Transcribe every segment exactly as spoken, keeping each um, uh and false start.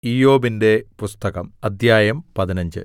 ഇയ്യോബിന്റെ പുസ്തകം അദ്ധ്യായം പതിനഞ്ച്.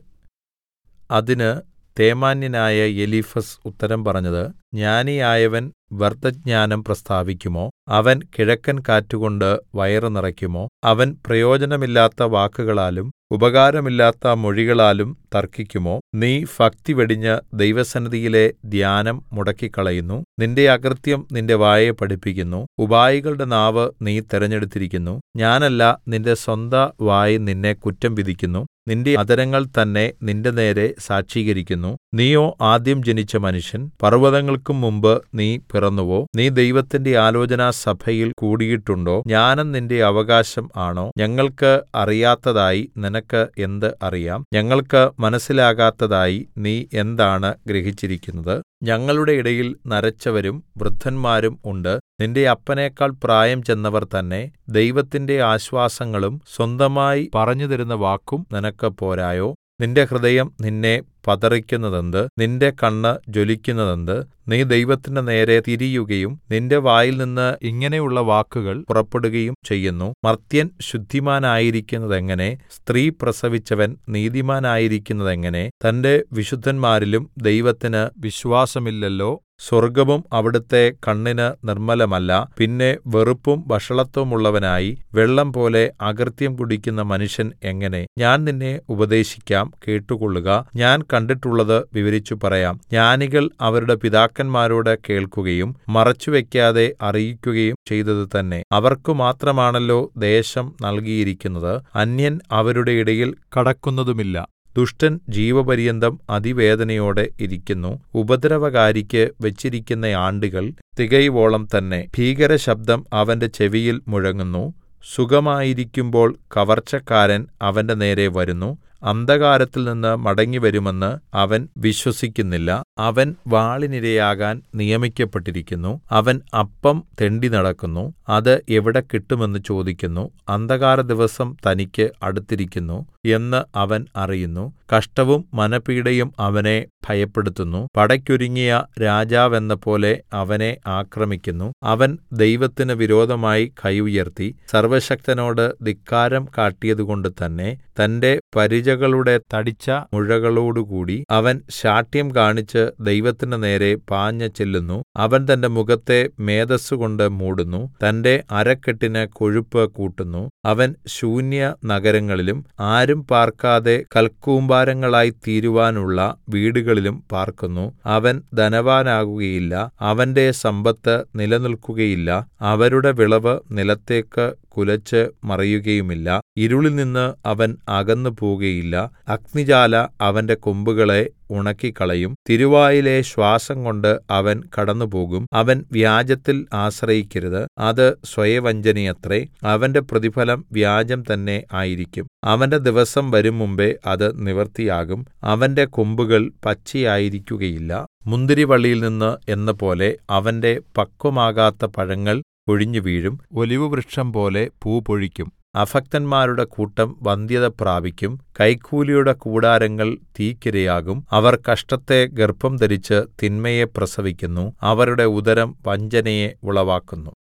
അതിന് തേമാന്യനായ എലീഫസ് ഉത്തരം പറഞ്ഞത്, ജ്ഞാനിയായവൻ വ്യർത്ഥജ്ഞാനം പ്രസ്താവിക്കുമോ? അവൻ കിഴക്കൻ കാറ്റുകൊണ്ട് വയറു നിറയ്ക്കുമോ? അവൻ പ്രയോജനമില്ലാത്ത വാക്കുകളാലും ഉപകാരമില്ലാത്ത മൊഴികളാലും തർക്കിക്കുമോ? നീ ഭക്തി വെടിഞ്ഞ് ദൈവസന്നിധിയിലെ ധ്യാനം മുടക്കിക്കളയുന്നു. നിന്റെ അകൃത്യം നിന്റെ വായെ പഠിപ്പിക്കുന്നു. ഉപായികളുടെ നാവ് നീ തിരഞ്ഞെടുത്തിരിക്കുന്നു. ഞാനല്ല, നിന്റെ സ്വന്ത വായ് നിന്നെ കുറ്റം വിധിക്കുന്നു. നിന്റെ അധരങ്ങൾ തന്നെ നിന്റെനേരെ സാക്ഷീകരിക്കുന്നു. നീയോ ആദ്യം ജനിച്ച മനുഷ്യൻ. പർവ്വതങ്ങൾക്കും മുമ്പ് നീ പിറന്നുവോ? നീ ദൈവത്തിന്റെ ആലോചനാസഭയിൽ കൂടിയിട്ടുണ്ടോ? ജ്ഞാനം നിന്റെ അവകാശം ആണോ? ഞങ്ങൾക്ക് അറിയാത്തതായി നിനക്ക് എന്ത് അറിയാം? ഞങ്ങൾക്ക് മനസ്സിലാകാത്തതായി നീ എന്താണ് ഗ്രഹിച്ചിരിക്കുന്നത്? ഞങ്ങളുടെ ഇടയിൽ നരച്ചവരും വൃദ്ധന്മാരും ഉണ്ട്. നിന്റെ അപ്പനേക്കാൾ പ്രായം ചെന്നവർ തന്നെ. ദൈവത്തിന്റെ ആശ്വാസങ്ങളും സ്വന്തമായി പറഞ്ഞുതരുന്ന വാക്കും നിനക്ക് പോരായോ? നിന്റെ ഹൃദയം നിന്നെ പതറിക്കുന്നതെന്ത്? നിന്റെ കണ്ണ് ജ്വലിക്കുന്നതെന്ത്? നീ ദൈവത്തിന്റെ നേരെ തിരിയുകയും നിന്റെ വായിൽനിന്ന് ഇങ്ങനെയുള്ള വാക്കുകൾ പുറപ്പെടുകയും ചെയ്യുന്നു. മർത്യൻ ശുദ്ധിമാനായിരിക്കുന്നതെങ്ങനെ? സ്ത്രീ പ്രസവിച്ചവൻ നീതിമാനായിരിക്കുന്നതെങ്ങനെ? തന്റെ വിശുദ്ധന്മാരിലും ദൈവത്തിന് വിശ്വാസമില്ലല്ലോ. സ്വർഗ്ഗവും അവിടുത്തെ കണ്ണിന് നിർമ്മലമല്ല. പിന്നെ വെറുപ്പും വഷളത്വമുള്ളവനായി വെള്ളംപോലെ അകൃത്യം കുടിക്കുന്ന മനുഷ്യൻ എങ്ങനെ? ഞാൻ നിന്നെ ഉപദേശിക്കാം, കേട്ടുകൊള്ളുക. ഞാൻ കണ്ടിട്ടുള്ളത് വിവരിച്ചു പറയാം. ജ്ഞാനികൾ അവരുടെ പിതാക്കന്മാരോട് കേൾക്കുകയും മറച്ചുവെക്കാതെ അറിയിക്കുകയും ചെയ്തത് തന്നെ. അവർക്കു മാത്രമാണല്ലോ ദേശം നൽകിയിരിക്കുന്നത്. അന്യൻ അവരുടെ ഇടയിൽ കടക്കുന്നതുമില്ല. ദുഷ്ടൻ ജീവപര്യന്തം അതിവേദനയോടെ ഇരിക്കുന്നു. ഉപദ്രവകാരിക്ക് വെച്ചിരിക്കുന്ന ആണ്ടുകൾ തികയുവോളം തന്നെ. ഭീകരശബ്ദം അവന്റെ ചെവിയിൽ മുഴങ്ങുന്നു. സുഖമായിരിക്കുമ്പോൾ കവർച്ചക്കാരൻ അവന്റെ നേരെ വരുന്നു. അന്ധകാരത്തിൽനിന്ന് മടങ്ങിവരുമെന്ന് അവൻ വിശ്വസിക്കുന്നില്ല. അവൻ വാളിനിരയാകാൻ നിയമിക്കപ്പെട്ടിരിക്കുന്നു. അവൻ അപ്പം തെണ്ടി നടക്കുന്നു. അത് എവിടെ കിട്ടുമെന്ന് ചോദിക്കുന്നു. അന്ധകാരദിവസം തനിക്ക് അടുത്തിരിക്കുന്നു എന്ന് അവൻ അറിയുന്നു. കഷ്ടവും മനപീഡയും അവനെ ഭയപ്പെടുത്തുന്നു. പടയ്ക്കൊരുങ്ങിയ രാജാവെന്നപോലെ അവനെ ആക്രമിക്കുന്നു. അവൻ ദൈവത്തിന് വിരോധമായി കൈ ഉയർത്തി സർവ്വശക്തനോട് ധിക്കാരം കാട്ടിയതുകൊണ്ട് തന്നെ തന്റെ പരിചകളുടെ തടിച്ച മുഴകളോടുകൂടി അവൻ ശാഠ്യം കാണിച്ച് ദൈവത്തിന്റെ നേരെ പാഞ്ഞു ചെല്ലുന്നു. അവൻ തന്റെ മുഖത്തെ മേദസ്സുകൊണ്ട് മൂടുന്നു. തന്റെ അരക്കെട്ടിന് കൊഴുപ്പ് കൂട്ടുന്നു. അവൻ ശൂന്യ നഗരങ്ങളിലും ആരും പാർക്കാതെ കൽക്കൂമ്പാരങ്ങളായി തീരുവാനുള്ള വീടുകളിലും പാർക്കുന്നു. അവൻ ധനവാനാകുകയില്ല. അവന്റെ സമ്പത്ത് നിലനിൽക്കുകയില്ല. അവരുടെ വിളവ് നിലത്തേക്ക് കുലച്ച് മറിയുകയുമില്ല. ഇരുളിൽനിന്ന് അവൻ അകന്നു പോകുകയില്ല. അഗ്നിജ്വാല അവന്റെ കൊമ്പുകളെ ഉണക്കിക്കളയും. തിരുവായിലെ ശ്വാസംകൊണ്ട് അവൻ കടന്നുപോകും. അവൻ വ്യാജത്തിൽ ആശ്രയിക്കരുത്. അത് സ്വയവഞ്ചനയത്രേ. അവന്റെ പ്രതിഫലം വ്യാജം തന്നെ ആയിരിക്കും. അവന്റെ ദിവസം വരും മുമ്പേ അത് നിവൃത്തിയാകും. അവന്റെ കൊമ്പുകൾ പച്ചയായിരിക്കുകയില്ല. മുന്തിരിവള്ളിയിൽനിന്ന് എന്നപോലെ അവന്റെ പക്വമാകാത്ത പഴങ്ങൾ പൊഴിഞ്ഞു വീഴും. ഒലിവുവൃക്ഷം പോലെ പൂ പൊഴിക്കും. അഭക്തന്മാരുടെ കൂട്ടം വന്ധ്യത പ്രാപിക്കും. കൈക്കൂലിയുടെ കൂടാരങ്ങൾ തീക്കിരയാകും. അവർ കഷ്ടത്തെ ഗർഭംധരിച്ച് തിന്മയെ പ്രസവിക്കുന്നു. അവരുടെ ഉദരം വഞ്ചനയെ ഉളവാക്കുന്നു.